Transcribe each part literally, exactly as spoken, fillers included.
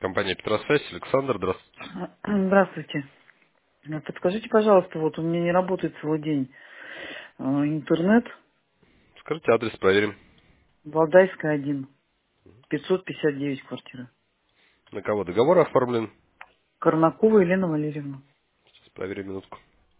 Компания Петросвязь, Александр, здравствуйте. Здравствуйте. Э, Подскажите, пожалуйста, вот у меня не работает целый день э, интернет. Скажите адрес, проверим. Валдайская, один, пятьсот пятьдесят девять квартира. На кого договор оформлен? Корнакова Елена Валерьевна. Сейчас проверим минутку.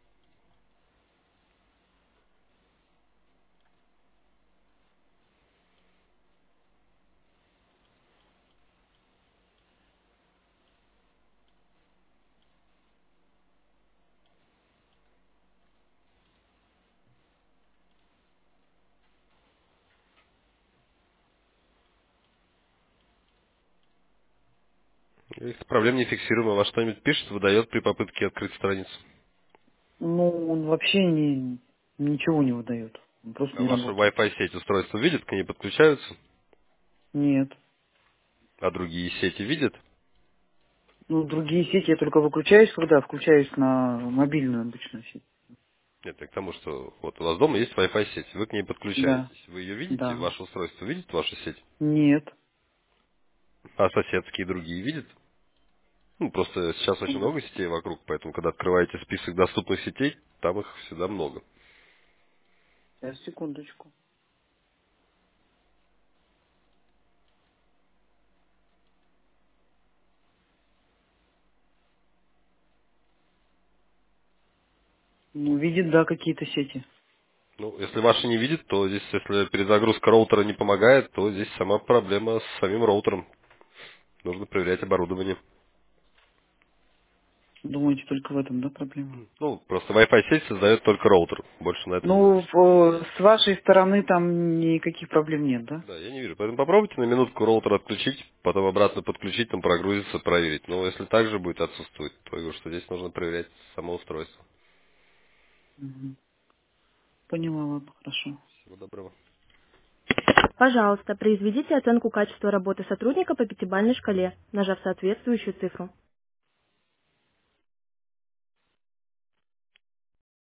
Если проблем не фиксируем, а вас что-нибудь пишет, выдает при попытке открыть страницу. Ну, он вообще не, ничего не выдает. Он просто А не ваша работает. Wi-Fi сеть устройство видит, к ней подключаются, Нет. а другие сети видят? Ну, другие сети я только выключаюсь, когда включаюсь на мобильную обычную сеть. Нет, я к тому, что вот у вас дома есть Wi-Fi сеть, вы к ней Да, подключаетесь. Вы ее видите, да. ваше устройство видит вашу сеть? Нет. А соседские другие видят? Ну, просто сейчас очень много сетей вокруг, поэтому, когда открываете список доступных сетей, там их всегда много. Сейчас, секундочку. Ну, видит, да, какие-то сети. Ну, если ваши не видит, то здесь, если перезагрузка роутера не помогает, то здесь сама проблема с самим роутером. Нужно проверять оборудование. Думаете, только в этом, да, проблема? Ну, просто Wi-Fi сеть создает только роутер. Больше на это не Ну, зависит. в- с вашей стороны там никаких проблем нет, да? Да, я не вижу. Поэтому попробуйте на минутку роутер отключить, потом обратно подключить, там прогрузиться, проверить. Но если так же будет отсутствовать, то я говорю, что здесь нужно проверять само устройство. Мгм. Поняла, ладно, хорошо. Всего доброго. Пожалуйста, произведите оценку качества работы сотрудника по пятибалльной шкале, нажав соответствующую цифру.